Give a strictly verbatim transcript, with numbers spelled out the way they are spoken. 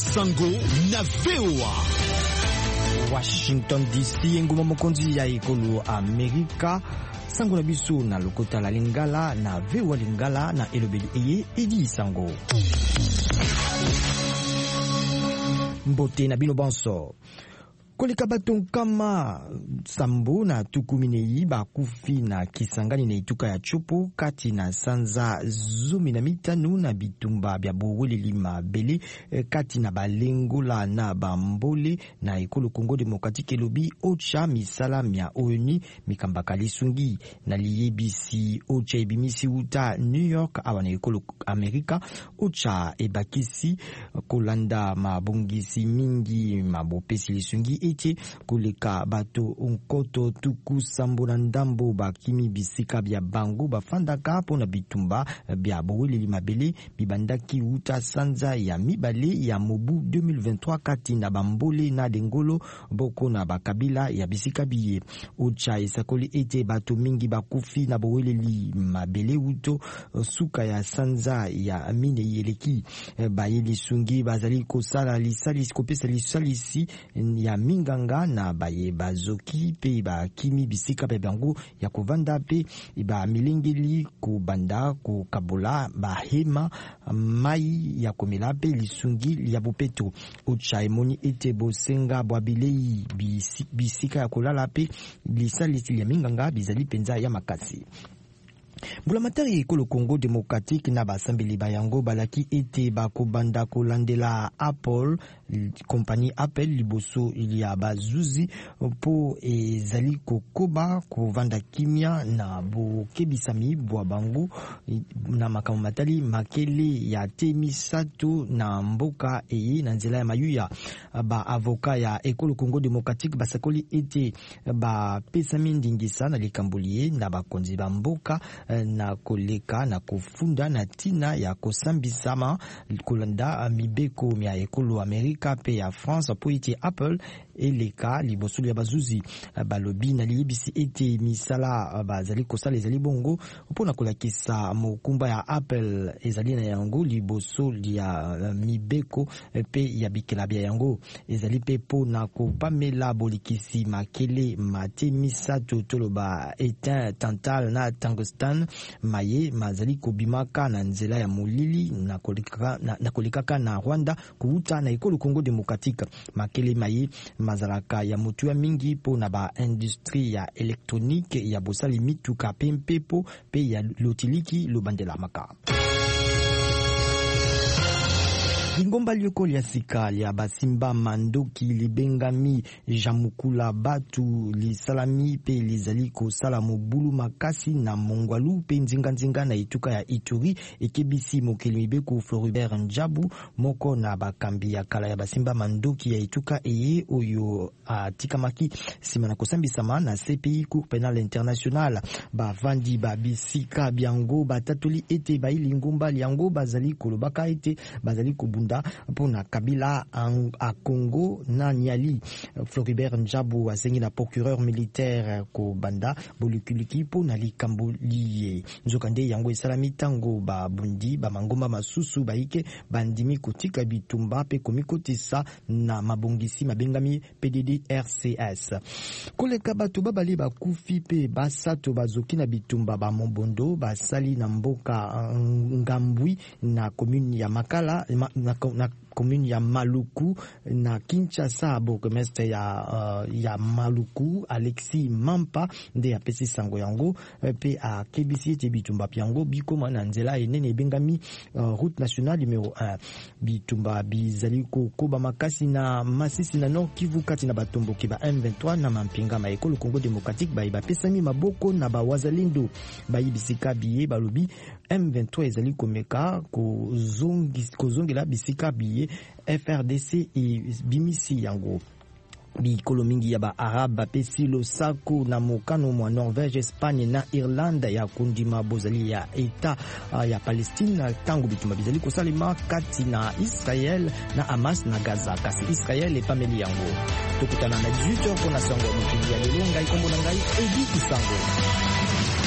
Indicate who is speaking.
Speaker 1: Sango na V O A.
Speaker 2: Washington D C nguma mokonzi ya ekolo Amerika. Sango na biso na lokota la lingala na V O A lingala na elobeli eye edi sango. Mbote na bino bonso. Koleka baton kama sambo na tukuminei bakufi na kisangani na ituka ya chopo kati na sanza zumi na mitano na bitumba bya boweleli mabele kati na balengola na bambole na ekolo Kongo Demokratike lobi ocha misala mya oni mikambaka lisungi na liyebisi ocha ebimisi uta New York awana ekolo Amerika ocha ebakisi kolanda mabongisi mingi mabopesi lisungi ete kuleka bato unkoto tuku sambo na ndambo bakimi bisika bya bango bafandaka pona bitumba bya boweleli mabele bibandaki uta sanza ya mibale ya mobu deux mille vingt-trois kati na bambole na dengolo boko na bakabila ya bisika biye ocha esakoli ete bato mingi bakufi na boweleli mabele uto suka ya sanza ya mine yeleki bayeli sungi bazali kosala lisalisi kopesa lisalisi ya minganga na baye bazoki pe ba kimi bisika pe bango ya kovanda pe ba milengeli ko banda ko kabola ba hema mai ya komela pe lisungi ya bopeto ocha emoni ete bosenga bwabilei bisika ya kolala pe lisalisi ya minganga bizali penza ya makasi. Mbulamatari ekolo Congo Demokratike na basambeli bayango balaki ete bakobanda kolandela Apple kompani Apple liboso ya bazuzi po ezali kokoba kovanda kimia na bokebisami bwa bango na makambo matali makele ya temisato na mboka eye na nzela ya mayuya ba avoka ya ekolo Congo Demokratike basakoli ete ba pesami ndingisa na likambulie na bakonzi ba mboka na koleka na kufunda na tina ya kosambisama kolanda mibeko mya ekolo Amerika pe ya France po ete Apple eleka libosolo ya bazuzi balobi na liyebisi ete misala bazali kosala ezali bongo mpona kolakisa mokumba ya Apple ezali na yango liboso ya mibeko pe ya bikela bya yango ezali pe pona kopamela bolikisi makele mate misato toloba etain tantal na tungsten maye mazali kobimaka na nzela ya molili na kolekaka na, na kolekaka na Rwanda kuuta na ekolo Congo Demokratike makele maye mazalaka ya mutu ya mingi po na ba industrie ya elektronike ya bosali mituka pempepo pe ya lotiliki lobandela maka. Ingomba liokoli ya sika ya basimba mandoki libengami jamukula batu lisalami pe lizali kosala mobulu makasi na mongwalu pe nzinga nzinga na ituka ya Ituri ekebisi mokeli mibeko Floribert Njabu moko na bakambi ya kala ya basimba mandoki ya ituka eye oyo atikamaki sima na kosambisama na C P I Cour Penal International bavandi babisika byango batatoli ete baili ngomba liango bazali kolobaka ete bazali kubunda pona kabila a Congo na Niali. Floribert Njabu asengi na procureur militaire ko banda bolukuliki pona likambo liye nzokande yango esalami tango ba bundi ba mangomba masusu baike bandimi kotika bitumba pe komikotisa na mabongisi mabengami P D D R C S koleka batu babali bakufi pe basato bazoki na bitumba ba Mombondo basali na mboka Ngambwi na commune ya Makala na, na commune ya Maluku na Kinshasa bourgmestre ya uh, ya Maluku Alexis Mampa nde ya pesi sango yango pe a kebisi ete bitumba yango bikoma na nzela enene bengami uh, route nationale numéro un bitumba bizali ko koba makasi na Masisi na Nord Kivu kati na batombo ke ba M vingt-trois na mampinga ma ekolo Congo Demokratike ba ba pesami maboko na ba wazalindo ba yibisika biye balobi M vingt-trois ezali komeka ko zongi ko zongela bisika biye F R D C e bimisi yango bikolo mingi ya ba Arab pesi lo sako na mokano mwa Norvège, Espagne na Irlande ya kundima bozali ya eta uh, ya Palestine tango bituma bizali kosalema kati na Israel na Hamas na Gaza kasi Israel e pameli yango tokutana na dix-huit heures pona sango mokili ya lelo ngai kombo na ngai Edi Isango.